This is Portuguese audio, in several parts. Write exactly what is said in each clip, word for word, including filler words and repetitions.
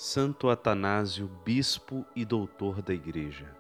Santo Atanásio, bispo e doutor da Igreja.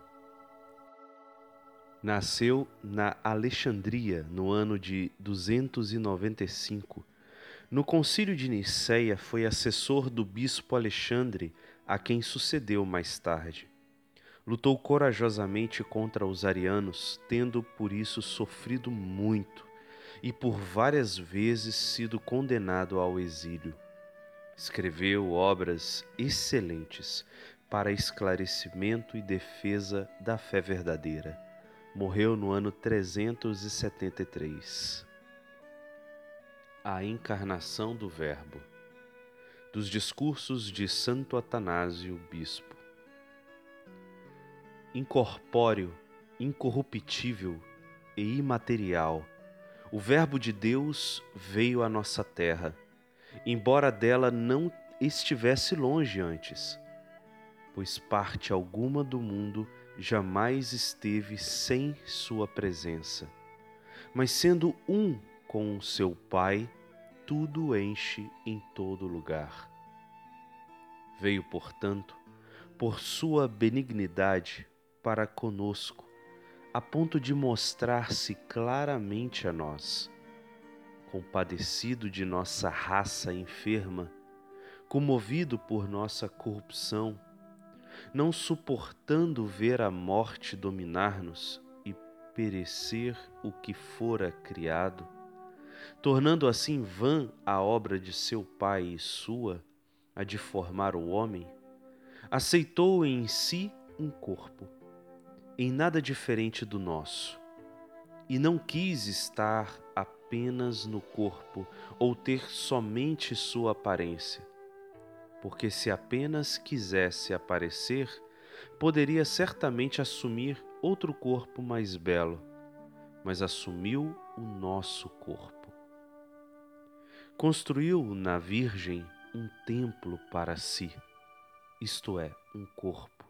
Nasceu na Alexandria no ano de duzentos e noventa e cinco. No Concílio de Nicéia foi assessor do bispo Alexandre, a quem sucedeu mais tarde. Lutou corajosamente contra os arianos, tendo por isso sofrido muito e por várias vezes sido condenado ao exílio. Escreveu obras excelentes para esclarecimento e defesa da fé verdadeira. Morreu no ano trezentos e setenta e três. A encarnação do Verbo. Dos discursos de Santo Atanásio, bispo. Incorpóreo, incorruptível e imaterial, o Verbo de Deus veio à nossa terra, embora dela não estivesse longe antes, pois parte alguma do mundo jamais esteve sem sua presença. Mas sendo um com o seu Pai, tudo enche em todo lugar. Veio, portanto, por sua benignidade para conosco, a ponto de mostrar-se claramente a nós, compadecido de nossa raça enferma, comovido por nossa corrupção, não suportando ver a morte dominar-nos e perecer o que fora criado, tornando assim vã a obra de seu Pai e sua, a de formar o homem, aceitou em si um corpo, em nada diferente do nosso, e não quis estar apenas no corpo ou ter somente sua aparência, porque se apenas quisesse aparecer, poderia certamente assumir outro corpo mais belo, mas assumiu o nosso corpo. Construiu na Virgem um templo para si, isto é, um corpo.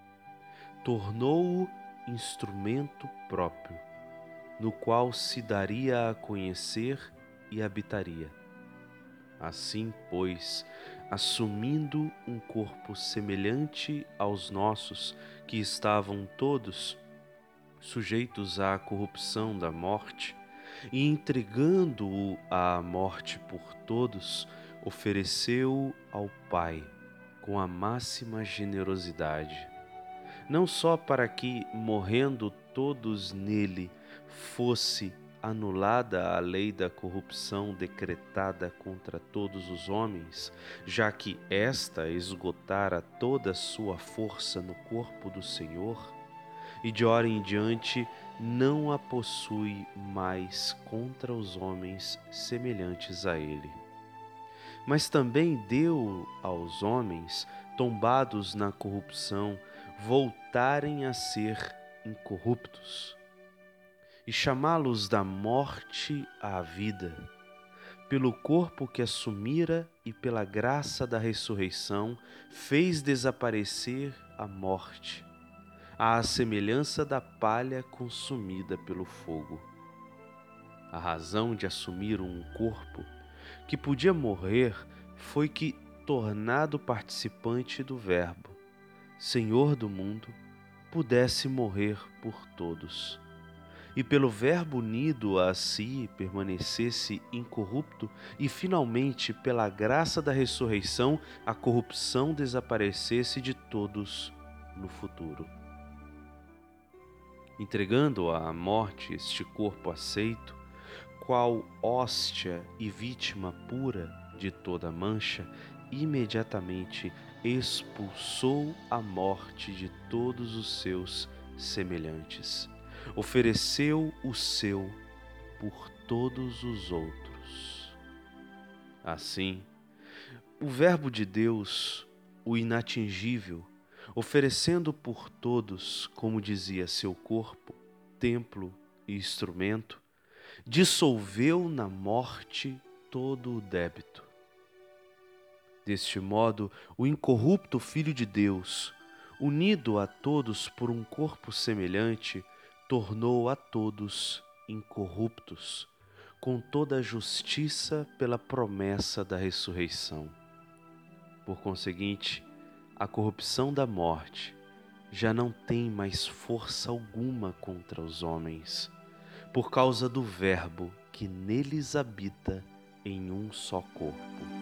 Tornou-o instrumento próprio, no qual se daria a conhecer e habitaria. Assim, pois, assumindo um corpo semelhante aos nossos, que estavam todos sujeitos à corrupção da morte, e entregando-o à morte por todos, ofereceu-o ao Pai com a máxima generosidade, não só para que, morrendo todos nele, fosse anulada a lei da corrupção decretada contra todos os homens, já que esta esgotara toda a sua força no corpo do Senhor, e de hora em diante não a possui mais contra os homens semelhantes a ele. Mas também deu aos homens, tombados na corrupção, voltarem a ser incorruptos, e chamá-los da morte à vida, pelo corpo que assumira e pela graça da ressurreição fez desaparecer a morte, à semelhança da palha consumida pelo fogo. A razão de assumir um corpo que podia morrer foi que, tornado participante do Verbo, Senhor do mundo, pudesse morrer por todos, e pelo Verbo unido a si permanecesse incorrupto, e finalmente, pela graça da ressurreição, a corrupção desaparecesse de todos no futuro. Entregando à morte este corpo aceito, qual hóstia e vítima pura de toda mancha, imediatamente expulsou a morte de todos os seus semelhantes. Ofereceu o seu por todos os outros. Assim, o Verbo de Deus, o inatingível, oferecendo por todos, como dizia, seu corpo, templo e instrumento, dissolveu na morte todo o débito. Deste modo, o incorrupto Filho de Deus, unido a todos por um corpo semelhante, tornou a todos incorruptos, com toda a justiça pela promessa da ressurreição. Por conseguinte, a corrupção da morte já não tem mais força alguma contra os homens, por causa do Verbo que neles habita em um só corpo.